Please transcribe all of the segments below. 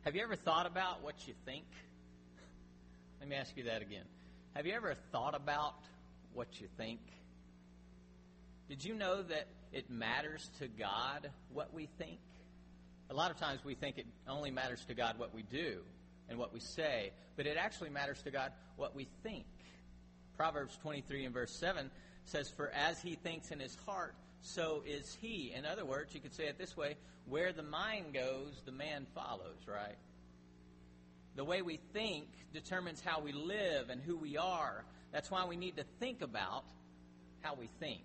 Have you ever thought about what you think? Let me ask you that again. Have you ever thought about what you think? Did you know that it matters to God what we think? A lot of times we think it only matters to God what we do and what we say, but it actually matters to God what we think. Proverbs 23 and verse 7 says, "For as he thinks in his heart, so is he." In other words, you could say it this way, where the mind goes, the man follows, right? The way we think determines how we live and who we are. That's why we need to think about how we think.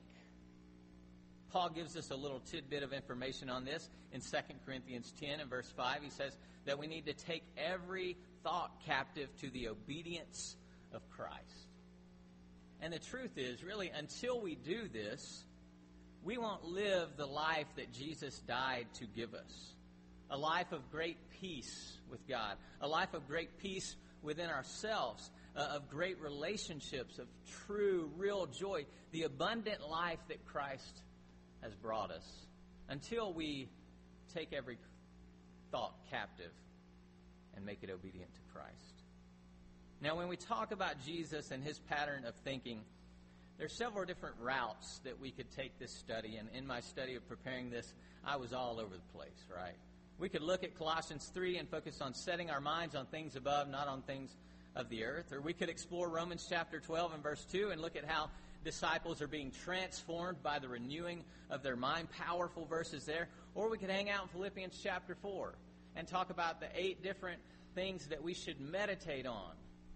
Paul gives us a little tidbit of information on this in 2 Corinthians 10 and verse 5. He says that we need to take every thought captive to the obedience of Christ. And the truth is, really, until we do this, we won't live the life that Jesus died to give us. A life of great peace with God. A life of great peace within ourselves. Of great relationships. Of true, real joy. The abundant life that Christ has brought us. Until we take every thought captive and make it obedient to Christ. Now, when we talk about Jesus and his pattern of thinking, there's several different routes that we could take this study. And in my study of preparing this, I was all over the place, right? We could look at Colossians 3 and focus on setting our minds on things above, not on things of the earth. Or we could explore Romans chapter 12 and verse 2 and look at how disciples are being transformed by the renewing of their mind. Powerful verses there. Or we could hang out in Philippians chapter 4 and talk about the 8 different things that we should meditate on.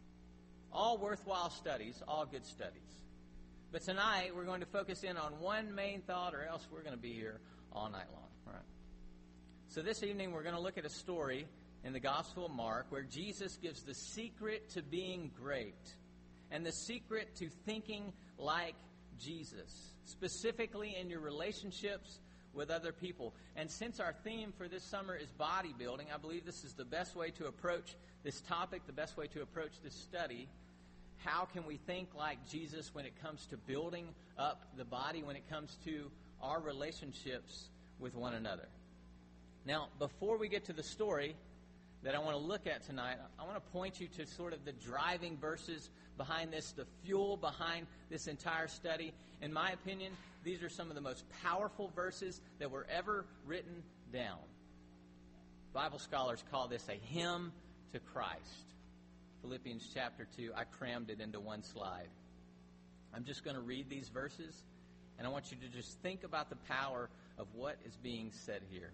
All worthwhile studies, all good studies. But tonight, we're going to focus in on one main thought, or else we're going to be here all night long. All right. So this evening, we're going to look at a story in the Gospel of Mark where Jesus gives the secret to being great and the secret to thinking like Jesus, specifically in your relationships with other people. And since our theme for this summer is bodybuilding, I believe this is the best way to approach this topic, the best way to approach this study. How can we think like Jesus when it comes to building up the body, when it comes to our relationships with one another? Now, before we get to the story that I want to look at tonight, I want to point you to sort of the driving verses behind this, the fuel behind this entire study. In my opinion, these are some of the most powerful verses that were ever written down. Bible scholars call this a hymn to Christ. Philippians chapter 2, I crammed it into one slide. I'm just going to read these verses, and I want you to just think about the power of what is being said here.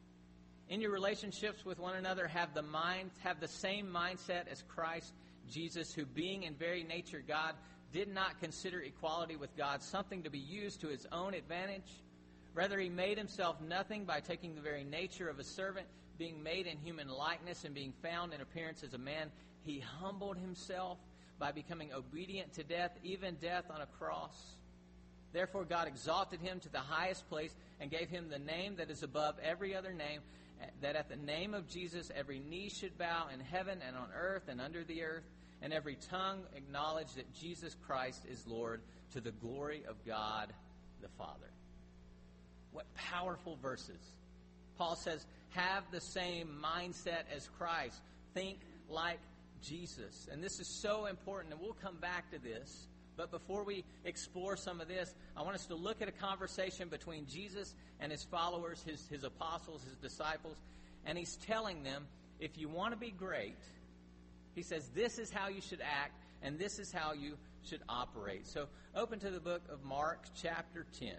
In your relationships with one another, have the same mindset as Christ Jesus, who being in very nature God, did not consider equality with God something to be used to his own advantage. Rather, he made himself nothing by taking the very nature of a servant, being made in human likeness and being found in appearance as a man. He humbled himself by becoming obedient to death, even death on a cross. Therefore, God exalted him to the highest place and gave him the name that is above every other name, that at the name of Jesus every knee should bow in heaven and on earth and under the earth, and every tongue acknowledge that Jesus Christ is Lord, to the glory of God the Father. What powerful verses. Paul says, have the same mindset as Christ. Think like Jesus. And this is so important, and we'll come back to this. But before we explore some of this, I want us to look at a conversation between Jesus and his followers, his apostles, his disciples. And he's telling them, if you want to be great, he says, this is how you should act, and this is how you should operate. So open to the book of Mark, chapter 10.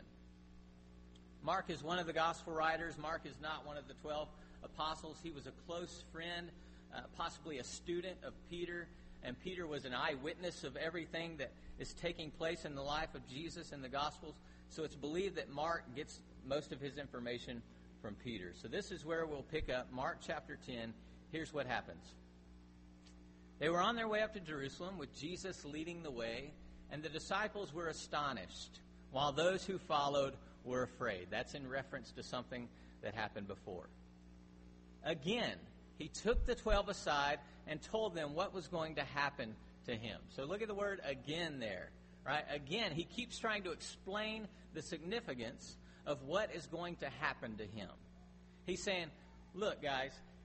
Mark is one of the gospel writers. Mark is not one of the 12 apostles. He was a close friend, possibly a student of Peter. And Peter was an eyewitness of everything that is taking place in the life of Jesus in the Gospels. So it's believed that Mark gets most of his information from Peter. So this is where we'll pick up Mark chapter 10. Here's what happens. They were on their way up to Jerusalem with Jesus leading the way, and the disciples were astonished, while those who followed were afraid. That's in reference to something that happened before. Again, he took the 12 aside and told them what was going to happen to him. So look at the word again there, right? Again, he keeps trying to explain the significance of what is going to happen to him. He's saying, look, guys,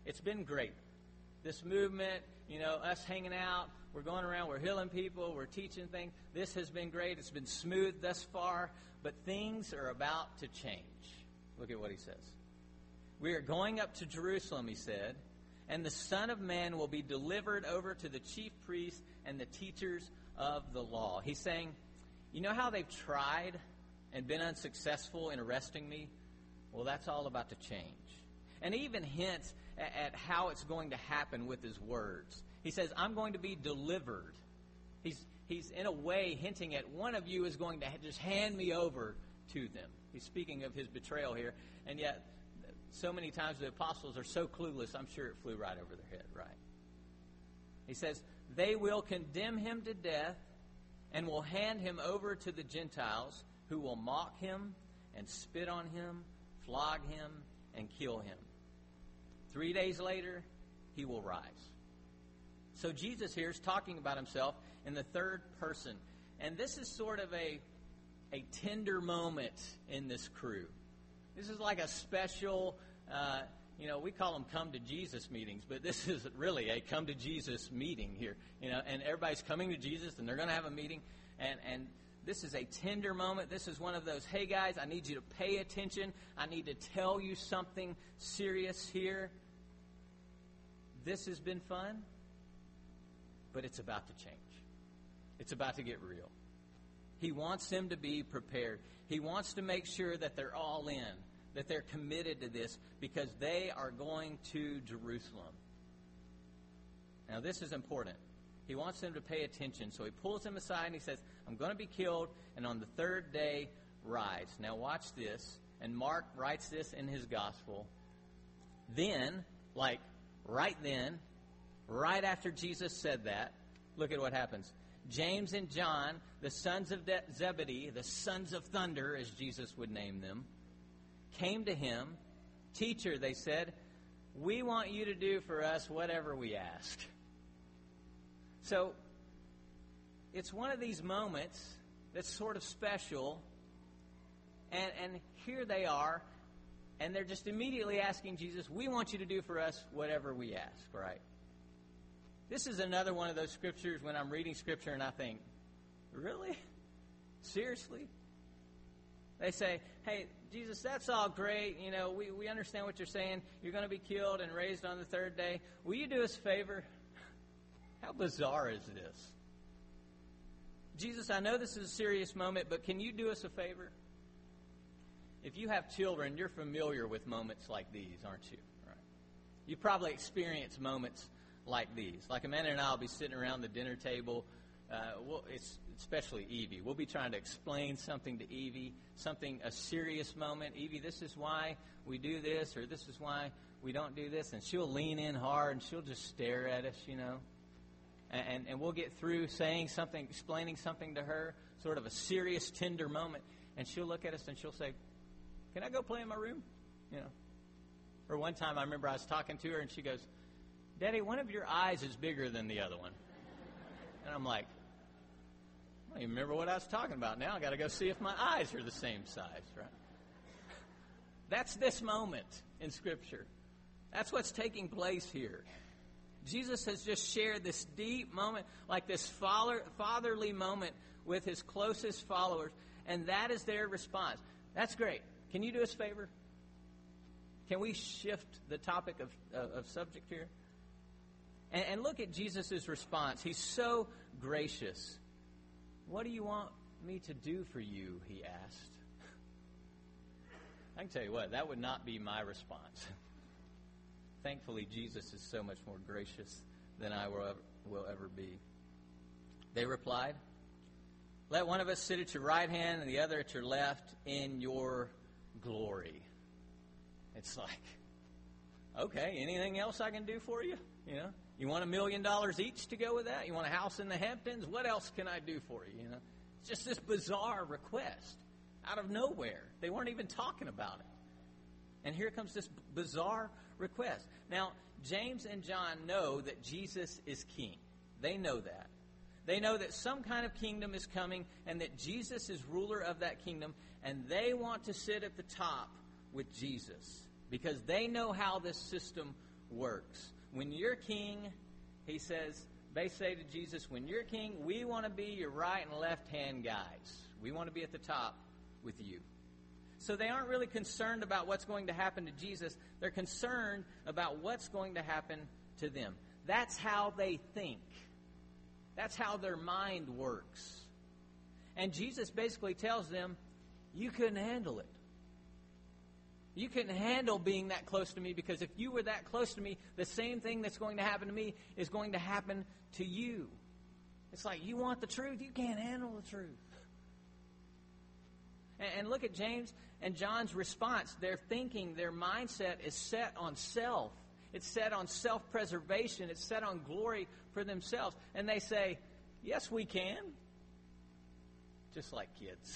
it's been great. This movement, us hanging out, we're going around, we're healing people, we're teaching things. This has been great. It's been smooth thus far, but things are about to change. Look at what he says. We are going up to Jerusalem, he said, and the Son of Man will be delivered over to the chief priests and the teachers of the law. He's saying, you know how they've tried and been unsuccessful in arresting me? Well, that's all about to change. And he even hints at how it's going to happen with his words. He says, I'm going to be delivered. He's in a way hinting at one of you is going to just hand me over to them. He's speaking of his betrayal here. And yet, so many times the apostles are so clueless, I'm sure it flew right over their head, right? He says, they will condemn him to death and will hand him over to the Gentiles, who will mock him and spit on him, flog him, and kill him. 3 days later, he will rise. So Jesus here is talking about himself in the third person. And this is sort of a tender moment in this crew. This is like a special, we call them come to Jesus meetings, but this is really a come to Jesus meeting here. And everybody's coming to Jesus, and they're going to have a meeting. And this is a tender moment. This is one of those, hey guys, I need you to pay attention. I need to tell you something serious here. This has been fun, but it's about to change. It's about to get real. He wants them to be prepared. He wants to make sure that they're all in, that they're committed to this, because they are going to Jerusalem. Now, this is important. He wants them to pay attention. So he pulls them aside and he says, I'm going to be killed, and on the third day, rise. Now, watch this. And Mark writes this in his gospel. Then, right after Jesus said that, look at what happens. James and John, the sons of Zebedee, the sons of thunder, as Jesus would name them, came to him. Teacher, they said, we want you to do for us whatever we ask. So, it's one of these moments that's sort of special, and here they are, and they're just immediately asking Jesus, we want you to do for us whatever we ask, right? This is another one of those scriptures when I'm reading scripture and I think, really? Seriously? They say, hey, Jesus, that's all great. We understand what you're saying. You're going to be killed and raised on the third day. Will you do us a favor? How bizarre is this? Jesus, I know this is a serious moment, but can you do us a favor? If you have children, you're familiar with moments like these, aren't you? Right. You probably experienced moments like these. Like Amanda and I will be sitting around the dinner table, especially Evie. We'll be trying to explain something to Evie, a serious moment. Evie, this is why we do this, or this is why we don't do this. And she'll lean in hard, and she'll just stare at us, And we'll get through saying something, explaining something to her, sort of a serious, tender moment. And she'll look at us and she'll say, can I go play in my room? Or one time I remember I was talking to her and she goes, Daddy, one of your eyes is bigger than the other one. And I'm like, I don't even remember what I was talking about now. I got to go see if my eyes are the same size, right? That's this moment in Scripture. That's what's taking place here. Jesus has just shared this deep moment, like this fatherly moment with his closest followers, and that is their response. That's great. Can you do us a favor? Can we shift the topic of subject here? And look at Jesus' response. He's so gracious. What do you want me to do for you, he asked. I can tell you what, that would not be my response. Thankfully, Jesus is so much more gracious than I will ever be. They replied, let one of us sit at your right hand and the other at your left in your glory. It's like, okay, anything else I can do for you? You want $1 million each to go with that? You want a house in the Hamptons? What else can I do for you? It's just this bizarre request out of nowhere. They weren't even talking about it. And here comes this bizarre request. Now, James and John know that Jesus is king. They know that. They know that some kind of kingdom is coming and that Jesus is ruler of that kingdom, and they want to sit at the top with Jesus because they know how this system works. When you're king, he says, they say to Jesus, when you're king, we want to be your right and left hand guys. We want to be at the top with you. So they aren't really concerned about what's going to happen to Jesus. They're concerned about what's going to happen to them. That's how they think. That's how their mind works. And Jesus basically tells them, you couldn't handle it. You couldn't handle being that close to me, because if you were that close to me, the same thing that's going to happen to me is going to happen to you. It's like, you want the truth? You can't handle the truth. And look at James and John's response. Their thinking, their mindset is set on self. It's set on self-preservation. It's set on glory for themselves. And they say, yes, we can. Just like kids.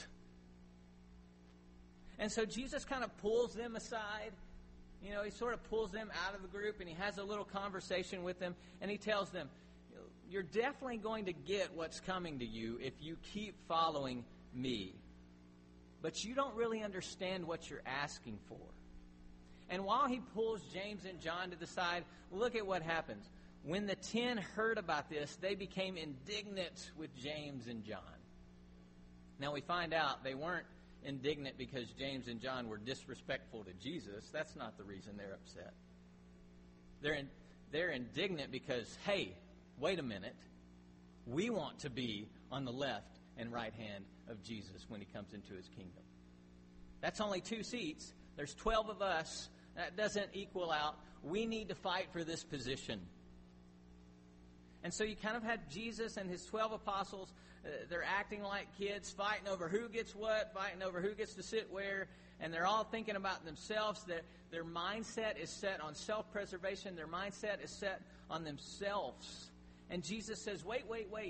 And so Jesus kind of pulls them aside. You know, he sort of pulls them out of the group, and he has a little conversation with them. And he tells them, you're definitely going to get what's coming to you if you keep following me. But you don't really understand what you're asking for. And while he pulls James and John to the side, look at what happens. When the 10 heard about this, they became indignant with James and John. Now we find out they weren't indignant because James and John were disrespectful to Jesus. That's not the reason they're upset. They're indignant because, hey, wait a minute. We want to be on the left and right hand of Jesus when he comes into his kingdom. That's only 2 seats. There's 12 of us. That doesn't equal out. We need to fight for this position. And so you kind of had Jesus and his 12 apostles. They're acting like kids, fighting over who gets what, fighting over who gets to sit where. And they're all thinking about themselves. Their mindset is set on self-preservation. Their mindset is set on themselves. And Jesus says, wait.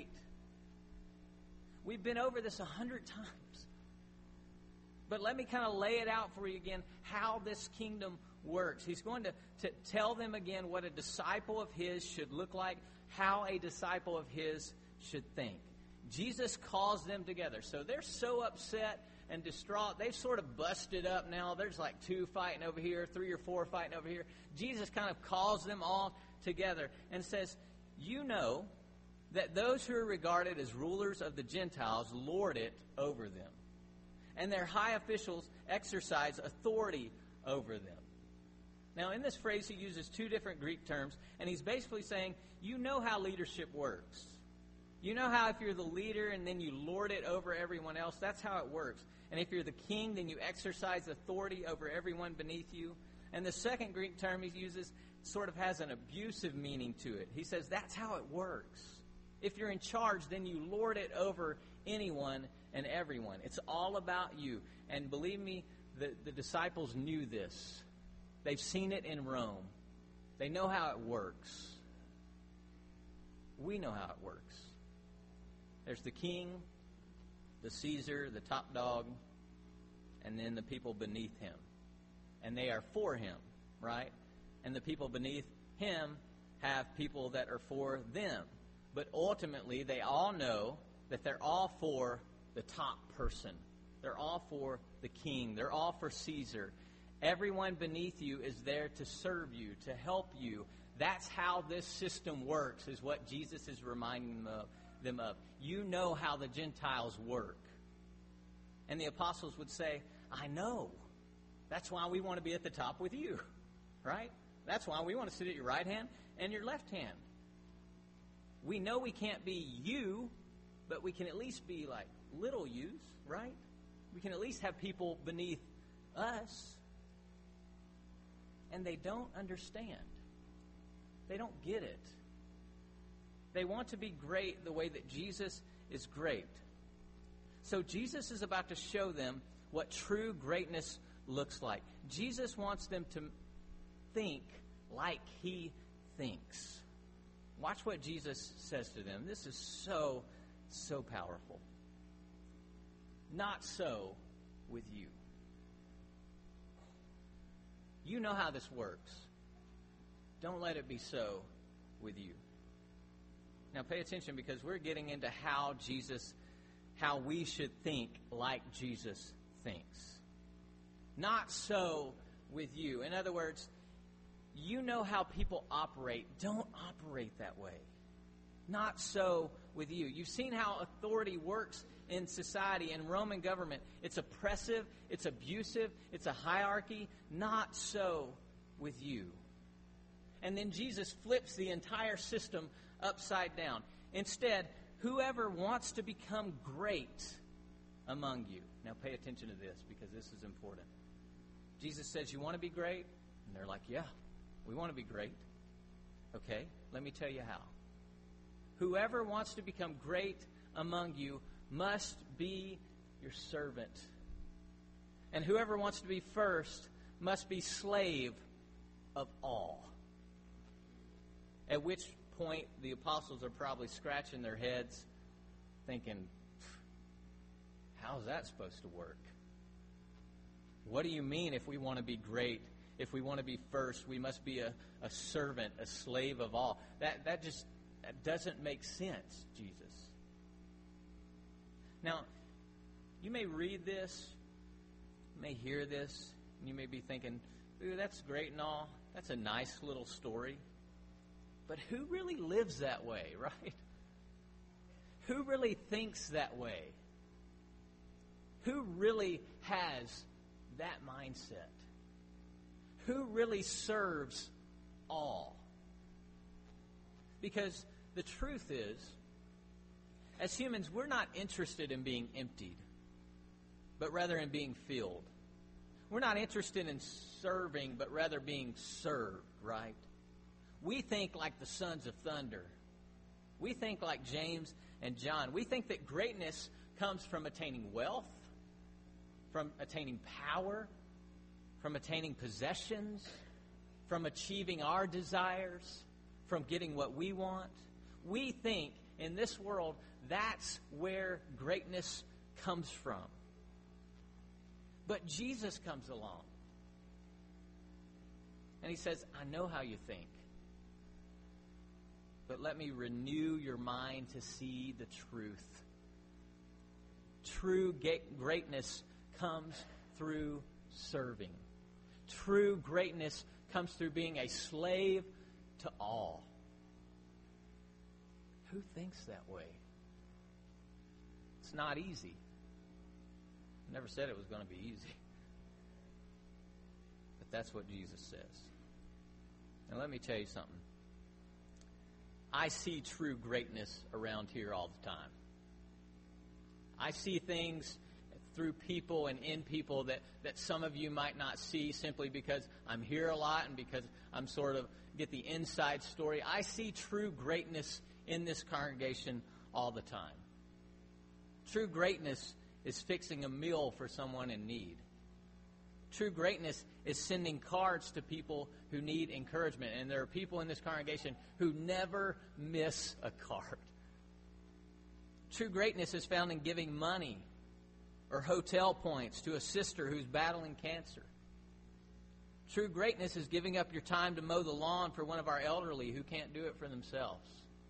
We've been over this 100 times. But let me kind of lay it out for you again, how this kingdom works. He's going to tell them again what a disciple of his should look like, how a disciple of his should think. Jesus calls them together. So they're so upset and distraught. They've sort of busted up now. There's like 2 fighting over here, 3 or 4 fighting over here. Jesus kind of calls them all together and says, you know that those who are regarded as rulers of the Gentiles lord it over them, and their high officials exercise authority over them. Now, in this phrase, he uses 2 different Greek terms, and he's basically saying, you know how leadership works. You know how if you're the leader and then you lord it over everyone else, that's how it works. And if you're the king, then you exercise authority over everyone beneath you. And the second Greek term he uses sort of has an abusive meaning to it. He says that's how it works. If you're in charge, then you lord it over anyone and everyone. It's all about you. And believe me, the disciples knew this. They've seen it in Rome. They know how it works. We know how it works. There's the king, the Caesar, the top dog, and then the people beneath him. And they are for him, right? And the people beneath him have people that are for them. But ultimately, they all know that they're all for the top person. They're all for the king. They're all for Caesar. Everyone beneath you is there to serve you, to help you. That's how this system works, is what Jesus is reminding them of. You know how the Gentiles work. And the apostles would say, I know. That's why we want to be at the top with you, right? That's why we want to sit at your right hand and your left hand. We know we can't be you, but we can at least be like little yous, right? We can at least have people beneath us. And they don't understand. They don't get it. They want to be great the way that Jesus is great. So Jesus is about to show them what true greatness looks like. Jesus wants them to think like he thinks. Watch what Jesus says to them. This is so, so powerful. Not so with you. You know how this works. Don't let it be so with you. Now pay attention, because we're getting into how we should think like Jesus thinks. Not so with you. In other words, you know how people operate. Don't operate that way. Not so with you. You've seen how authority works in society and Roman government. It's oppressive, it's abusive, it's a hierarchy. Not so with you. And then Jesus flips the entire system upside down. Instead, whoever wants to become great among you. Now pay attention to this, because this is important. Jesus says, you want to be great? And they're like, yeah, we want to be great. Okay, let me tell you how. Whoever wants to become great among you must be your servant. And whoever wants to be first must be slave of all. At which point the apostles are probably scratching their heads thinking, how's that supposed to work? What do you mean if we want to be great, if we want to be first, we must be a servant, a slave of all? That doesn't make sense, Jesus. Now, you may read this, you may hear this, and you may be thinking, ooh, that's great and all. That's a nice little story. But who really lives that way, right? Who really thinks that way? Who really has that mindset? Who really serves all? Because the truth is, as humans, we're not interested in being emptied, but rather in being filled. We're not interested in serving, but rather being served, right? We think like the sons of thunder. We think like James and John. We think that greatness comes from attaining wealth, from attaining power, from attaining possessions, from achieving our desires, from getting what we want. We think in this world that's where greatness comes from. But Jesus comes along and he says, I know how you think, but let me renew your mind to see the truth. True greatness comes through serving. True greatness comes through being a slave to all. Who thinks that way? It's not easy. I never said it was going to be easy. But that's what Jesus says. And let me tell you something. I see true greatness around here all the time. I see things through people and in people that some of you might not see simply because I'm here a lot and because I'm sort of get the inside story. I see true greatness in this congregation all the time. True greatness is fixing a meal for someone in need. True greatness is sending cards to people who need encouragement. And there are people in this congregation who never miss a card. True greatness is found in giving money or hotel points to a sister who's battling cancer. True greatness is giving up your time to mow the lawn for one of our elderly who can't do it for themselves.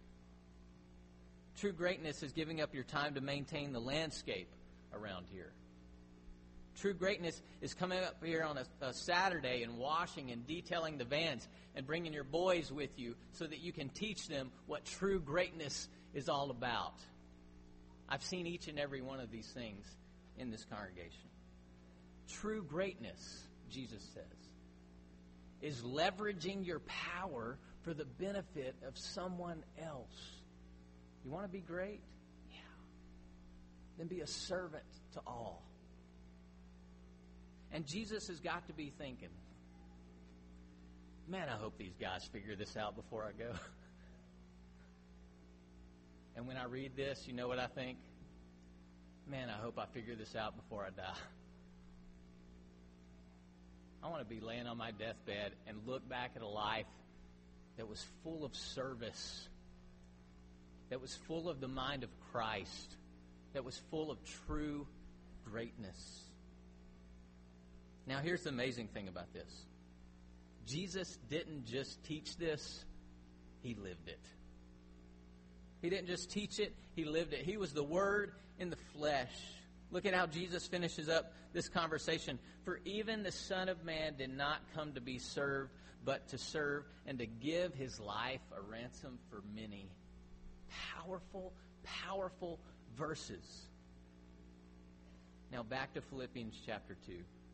True greatness is giving up your time to maintain the landscape around here. True greatness is coming up here on a Saturday and washing and detailing the vans and bringing your boys with you so that you can teach them what true greatness is all about. I've seen each and every one of these things in this congregation. True greatness, Jesus says, is leveraging your power for the benefit of someone else. You want to be great? Yeah. Then be a servant to all. And Jesus has got to be thinking, man, I hope these guys figure this out before I go. And when I read this, you know what I think? Man, I hope I figure this out before I die. I want to be laying on my deathbed and look back at a life that was full of service, that was full of the mind of Christ, that was full of true greatness. Now, here's the amazing thing about this. Jesus didn't just teach this, he lived it. He didn't just teach it, he lived it. He was the Word in the flesh. Look at how Jesus finishes up this conversation. For even the Son of Man did not come to be served, but to serve and to give his life a ransom for many. Powerful, powerful verses. Now back to Philippians chapter 2.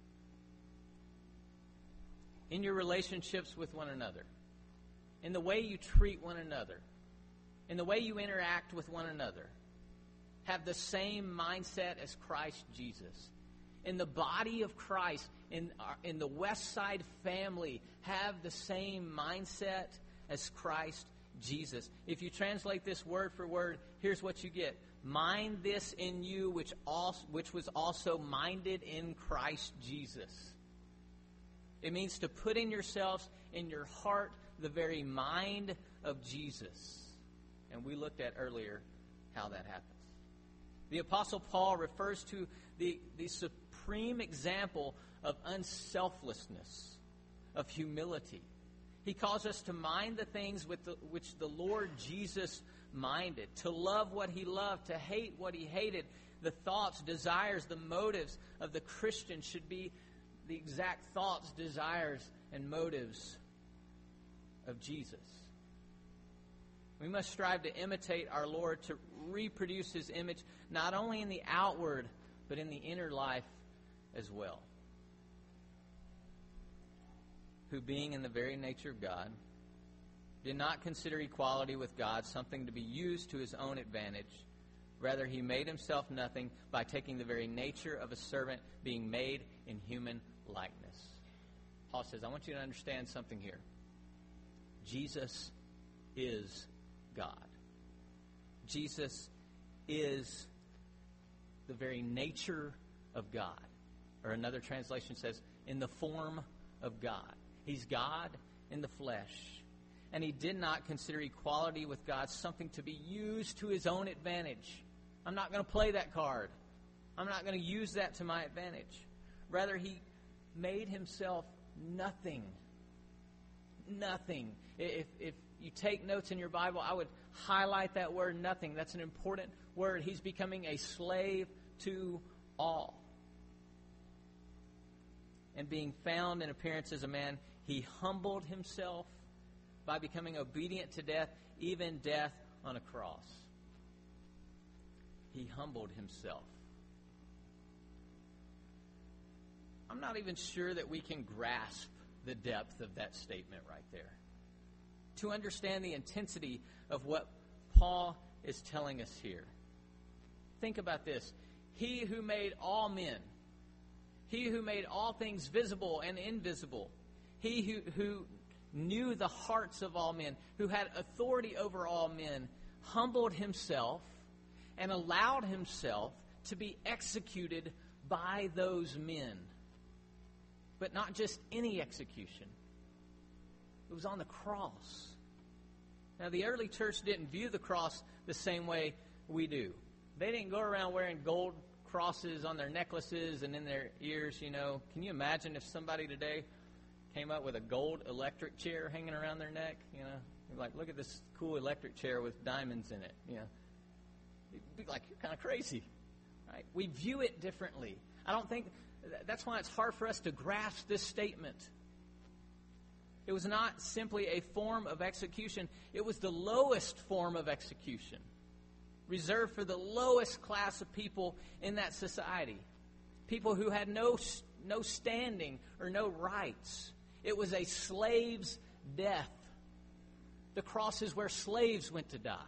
In your relationships with one another, in the way you treat one another, in the way you interact with one another, have the same mindset as Christ Jesus. In the body of Christ, in the West Side family, have the same mindset as Christ Jesus. If you translate this word for word, here's what you get. Mind this in you, which was also minded in Christ Jesus. It means to put in yourselves, in your heart, the very mind of Jesus. And we looked at earlier how that happens. The Apostle Paul refers to the supreme example of unselflessness, of humility. He calls us to mind the things which the Lord Jesus minded, to love what he loved, to hate what he hated. The thoughts, desires, the motives of the Christian should be the exact thoughts, desires, and motives of Jesus. We must strive to imitate our Lord, to reproduce his image, not only in the outward, but in the inner life as well. Who, being in the very nature of God, did not consider equality with God something to be used to his own advantage. Rather, he made himself nothing by taking the very nature of a servant, being made in human likeness. Paul says, I want you to understand something here. Jesus is God. Jesus is the very nature of God. Or another translation says, in the form of God. He's God in the flesh. And he did not consider equality with God something to be used to his own advantage. I'm not going to play that card. I'm not going to use that to my advantage. Rather, he made himself nothing. Nothing. If you take notes in your Bible, I would highlight that word nothing. That's an important word. He's becoming a slave to all. And being found in appearance as a man, he humbled himself by becoming obedient to death, even death on a cross. He humbled himself. I'm not even sure that we can grasp the depth of that statement right there. To understand the intensity of what Paul is telling us here. Think about this. He who made all men, he who made all things visible and invisible, he who knew the hearts of all men, who had authority over all men, humbled himself and allowed himself to be executed by those men. But not just any execution. It was on the cross. Now, the early church didn't view the cross the same way we do. They didn't go around wearing gold crosses on their necklaces and in their ears, you know. Can you imagine if somebody today came up with a gold electric chair hanging around their neck? You know, you're like, look at this cool electric chair with diamonds in it. You know, it'd be like, you're kind of crazy, right? We view it differently. I don't think that's why it's hard for us to grasp this statement. It was not simply a form of execution. It was the lowest form of execution, reserved for the lowest class of people in that society, people who had no standing or no rights. It was a slave's death. The cross is where slaves went to die.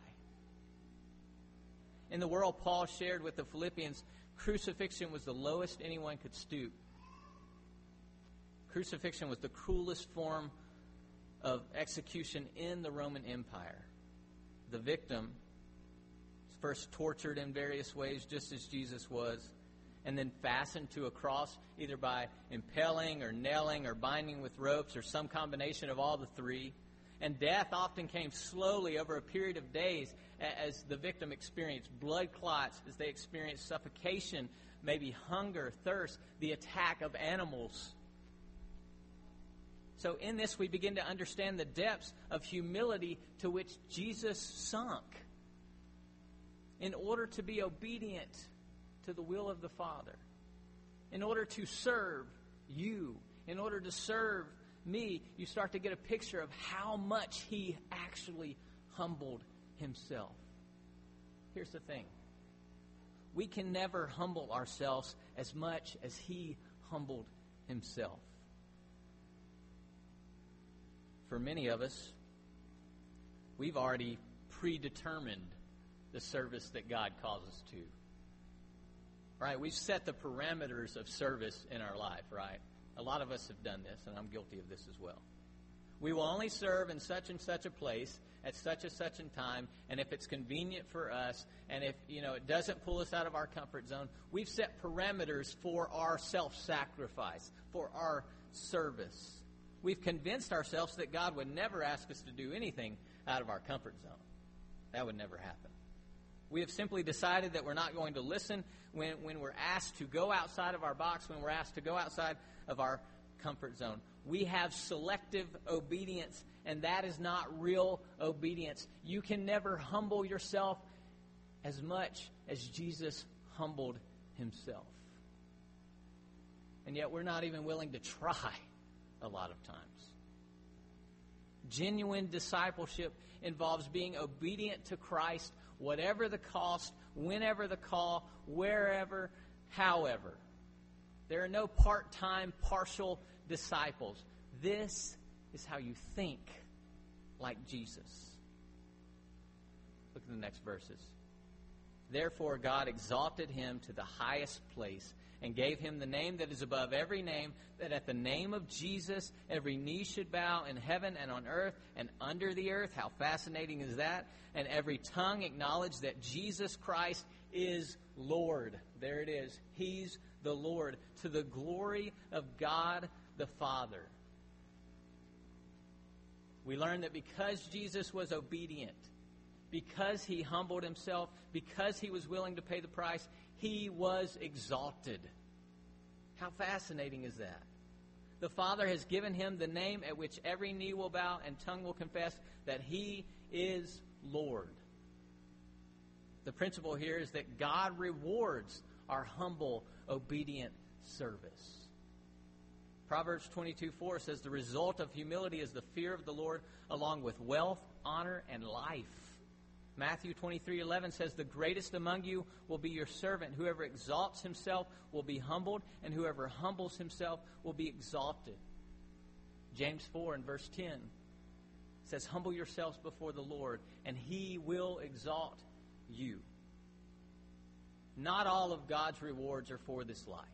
In the world Paul shared with the Philippians, crucifixion was the lowest anyone could stoop. Crucifixion was the cruelest form of execution in the Roman Empire. The victim was first tortured in various ways, just as Jesus was, and then fastened to a cross, either by impaling or nailing or binding with ropes or some combination of all the three. And death often came slowly over a period of days as the victim experienced blood clots, as they experienced suffocation, maybe hunger, thirst, the attack of animals. So in this, we begin to understand the depths of humility to which Jesus sunk in order to be obedient to the will of the Father. In order to serve you, in order to serve me, you start to get a picture of how much He actually humbled Himself. Here's the thing. We can never humble ourselves as much as He humbled Himself. For many of us, we've already predetermined the service that God calls us to. Right? We've set the parameters of service in our life, right? A lot of us have done this, and I'm guilty of this as well. We will only serve in such and such a place at such and such a time, and if it's convenient for us, and if it doesn't pull us out of our comfort zone, we've set parameters for our self-sacrifice, for our service. We've convinced ourselves that God would never ask us to do anything out of our comfort zone. That would never happen. We have simply decided that we're not going to listen when we're asked to go outside of our box, when we're asked to go outside of our comfort zone. We have selective obedience, and that is not real obedience. You can never humble yourself as much as Jesus humbled Himself. And yet we're not even willing to try a lot of times. Genuine discipleship involves being obedient to Christ, whatever the cost, whenever the call, wherever, however. There are no part-time, partial disciples. This is how you think like Jesus. Look at the next verses. Therefore God exalted Him to the highest place and gave Him the name that is above every name, that at the name of Jesus every knee should bow in heaven and on earth and under the earth. How fascinating is that? And every tongue acknowledge that Jesus Christ is Lord. There it is. He's the Lord, to the glory of God the Father. We learn that because Jesus was obedient, because He humbled Himself, because He was willing to pay the price, He was exalted. How fascinating is that? The Father has given Him the name at which every knee will bow and tongue will confess that He is Lord. The principle here is that God rewards our humble, obedient service. Proverbs 22:4 says, the result of humility is the fear of the Lord, along with wealth, honor, and life. Matthew 23:11 says, the greatest among you will be your servant. Whoever exalts himself will be humbled, and whoever humbles himself will be exalted. James 4 and verse 10 says, humble yourselves before the Lord, and He will exalt you. Not all of God's rewards are for this life.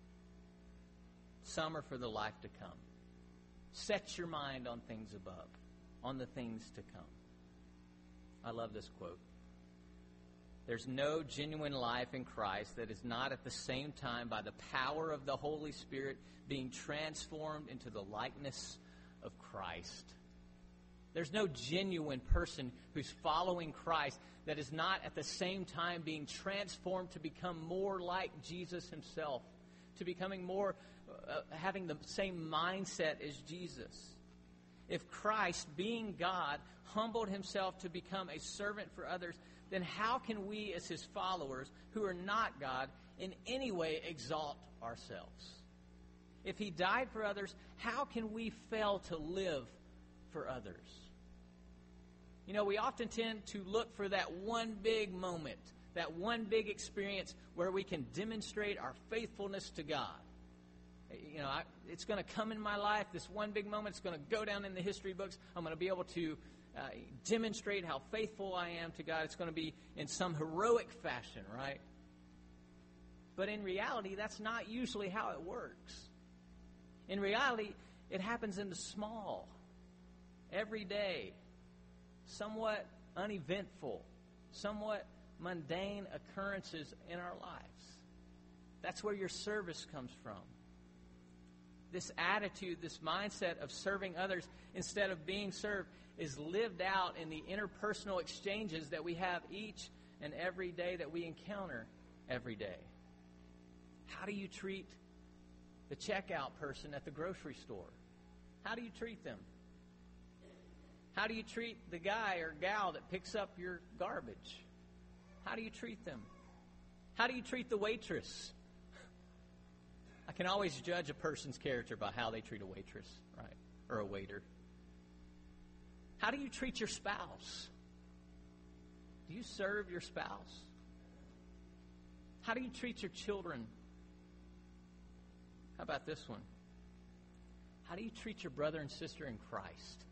Some are for the life to come. Set your mind on things above, on the things to come. I love this quote. There's no genuine life in Christ that is not at the same time, by the power of the Holy Spirit, being transformed into the likeness of Christ. There's no genuine person who's following Christ that is not at the same time being transformed to become more like Jesus Himself, to becoming more, having the same mindset as Jesus. If Christ, being God, humbled Himself to become a servant for others, then how can we as His followers, who are not God, in any way exalt ourselves? If He died for others, how can we fail to live for others? You know, we often tend to look for that one big moment, that one big experience where we can demonstrate our faithfulness to God. You know, it's going to come in my life, this one big moment. It's going to go down in the history books. I'm going to be able to demonstrate how faithful I am to God. It's going to be in some heroic fashion, right? But in reality, that's not usually how it works. In reality, it happens in the small, everyday, somewhat uneventful, somewhat mundane occurrences in our lives. That's where your service comes from. This attitude, this mindset of serving others instead of being served is lived out in the interpersonal exchanges that we have each and every day, that we encounter every day. How do you treat the checkout person at the grocery store? How do you treat them? How do you treat the guy or gal that picks up your garbage? How do you treat them? How do you treat the waitress? I can always judge a person's character by how they treat a waitress, right? Or a waiter. How do you treat your spouse? Do you serve your spouse? How do you treat your children? How about this one? How do you treat your brother and sister in Christ?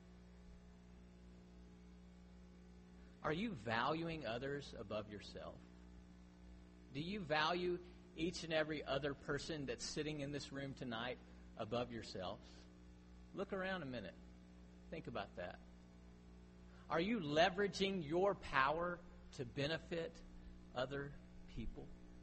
Are you valuing others above yourself? Do you value each and every other person that's sitting in this room tonight above yourselves? Look around a minute. Think about that. Are you leveraging your power to benefit other people?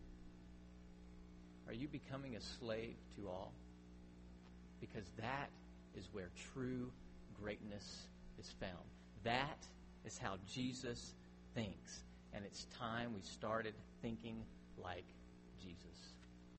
Are you becoming a slave to all? Because that is where true greatness is found. That is how Jesus thinks. And it's time we started thinking like Jesus.